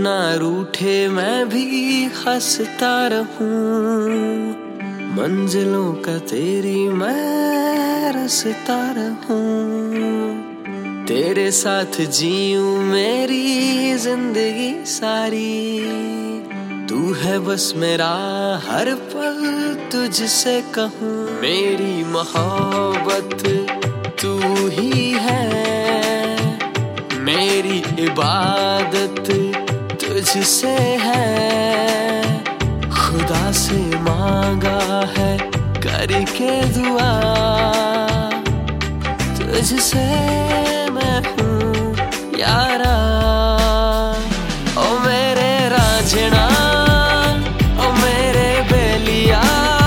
ना रूठे मैं भी हंसता रहूं, मंजिलों का तेरी मैं रास्ता रहूं, तेरे साथ जीऊं मेरी जिंदगी सारी, तू है बस मेरा हर पल तुझसे कहूं, मेरी मोहब्बत तू ही है, मेरी इबादत तुझसे है, खुदा से मांगा है करके दुआ, तुझसे मैं हूँ यारा। ओ मेरे रांझना, ओ मेरे बेलिया,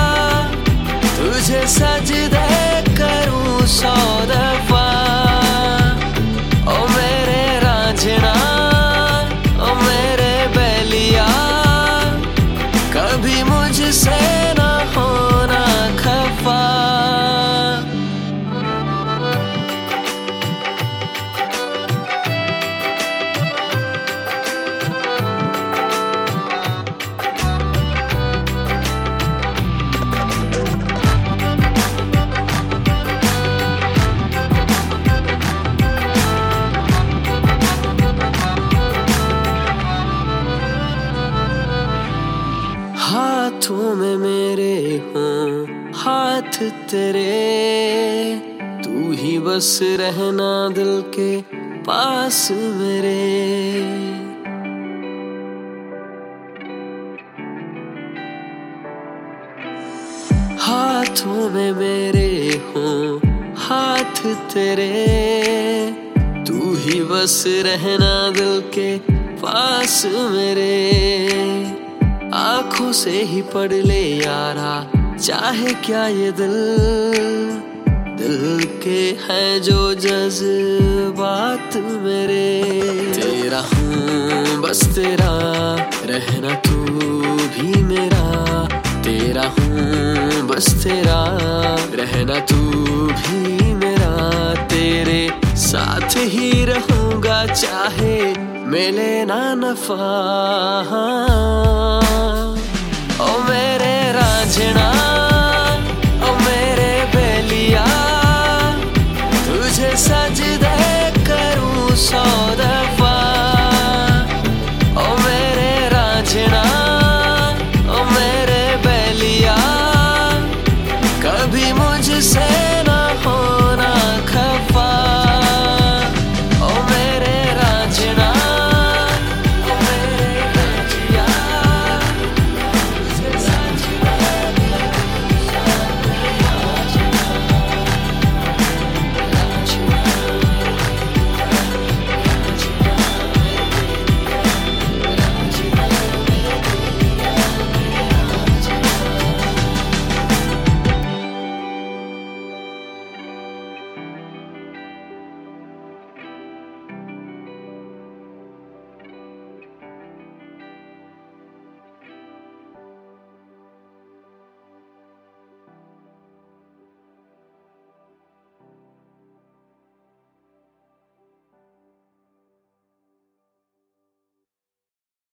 तुझे सजदे करूँ 100 दफा। ओ मेरे रांझना, ओ मेरे बेलिया, कभी मुझसे ना होना खफा। हाथों में मेरे हों हाथ तेरे, तू ही बस रहना दिल के पास मेरे। हाथों में मेरे हों हाथ तेरे, तू ही बस रहना दिल के पास मेरे। आँखों से ही पढ़ ले यारा, चाहे क्या ये दिल, दिल के हैं जो जज्बात मेरे। तेरा हूँ बस तेरा, रहना तू भी मेरा, तेरा हूँ बस तेरा, रहना तू भी मेरा, तेरे साथ ही रहूँगा चाहे मिले ना नफा।